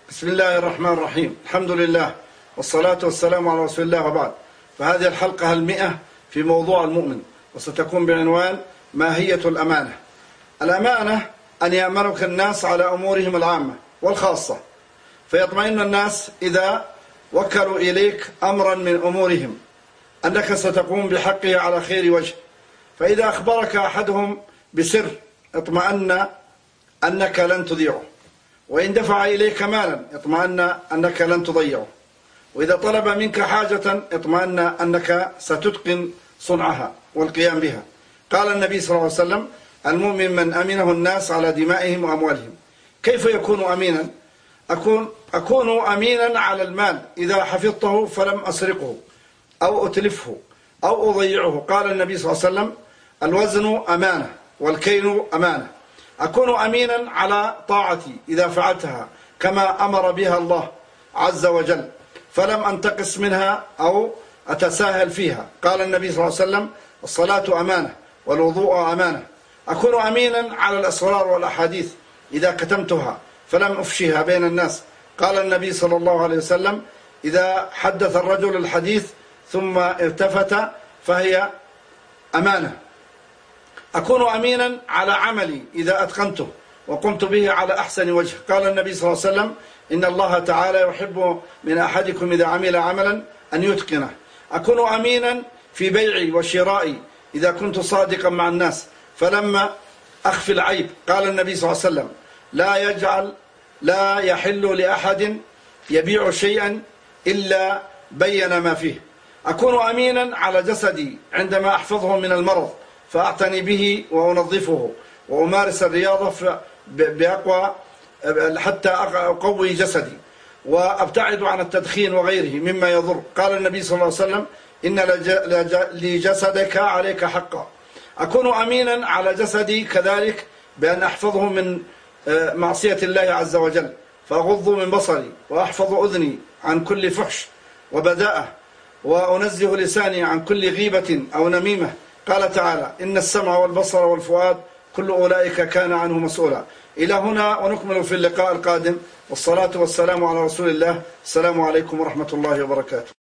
بسم الله الرحمن الرحيم. الحمد لله والصلاة والسلام على رسول الله، وبعد. فهذه الحلقة 100 في موضوع المؤمن، وستكون بعنوان ماهية الأمانة. الأمانة أن يأمنك الناس على أمورهم العامة والخاصة، فيطمئن الناس إذا وكلوا إليك أمرا من أمورهم أنك ستقوم بحقه على خير وجه. فإذا أخبرك أحدهم بسر اطمأن أنك لن تضيعه، وإن دفع إليك مالا اطمأن أنك لن تضيعه، وإذا طلب منك حاجة اطمأن أنك ستتقن صنعها والقيام بها. قال النبي صلى الله عليه وسلم: المؤمن من أمنه الناس على دمائهم وأموالهم. كيف يكون أمينا؟ أكون أمينا على المال إذا حفظته فلم أسرقه أو أتلفه أو أضيعه. قال النبي صلى الله عليه وسلم: الوزن أمانة والكيل أمانة. أكون أمينا على طاعتي إذا فعلتها كما أمر بها الله عز وجل، فلم أنتقص منها أو أتساهل فيها. قال النبي صلى الله عليه وسلم: الصلاة أمانة والوضوء أمانة. أكون أمينا على الأسرار والأحاديث إذا كتمتها فلم أفشيها بين الناس. قال النبي صلى الله عليه وسلم: إذا حدث الرجل الحديث ثم التفت فهي أمانة. أكون أمينا على عملي إذا أتقنته وقمت به على أحسن وجه. قال النبي صلى الله عليه وسلم: إن الله تعالى يحب من أحدكم إذا عمل عملا أن يتقنه. أكون أمينا في بيعي وشرائي إذا كنت صادقا مع الناس فلما أخفي العيب. قال النبي صلى الله عليه وسلم: لا يحل لأحد يبيع شيئا إلا بين ما فيه. أكون أمينا على جسدي عندما أحفظه من المرض فأعتني به وأنظفه وأمارس الرياضة بأقوى حتى أقوي جسدي، وأبتعد عن التدخين وغيره مما يضر. قال النبي صلى الله عليه وسلم: إن لجسدك عليك حقا. أكون أمينا على جسدي كذلك بأن أحفظه من معصية الله عز وجل، فأغض من بصري وأحفظ أذني عن كل فحش وبذاءة، وأنزه لساني عن كل غيبة أو نميمة. قال تعالى: إن السمع والبصر والفؤاد كل أولئك كان عنه مسؤولا. إلى هنا، ونكمل في اللقاء القادم، والصلاة والسلام على رسول الله. السلام عليكم ورحمة الله وبركاته.